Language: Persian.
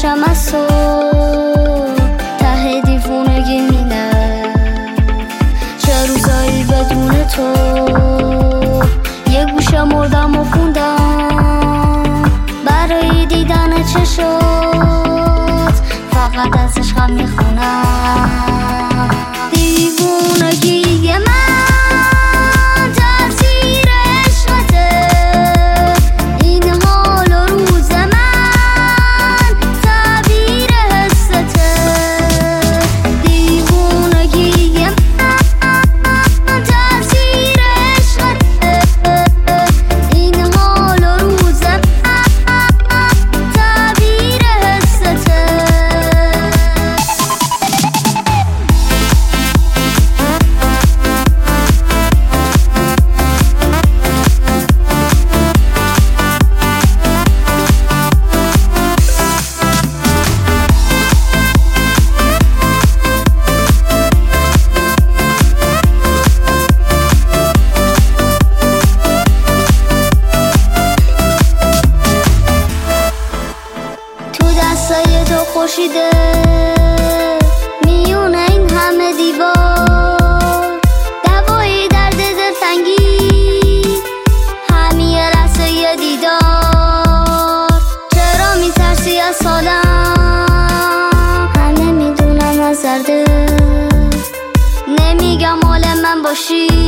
باشم از تو ته دیوونگی مینه. چه روزایی بدون تو یه گوشه مردم و خوندم برای دیدن چشات فقط از عشقم میخونم. دیوونگی من تاثیر عشقته، این حال و روز من تعبیر حسته. دیوونگی من تاثیر عشقته، این حال و روز من تعبیر حسته. دستای تو خوشیده میونه این همه دیوار، دوایی درد دلتنگی همین لحظه یه دیدار. چرا میترسی از سالم؟ همه میدونم از درده، نمیگم مال من باشی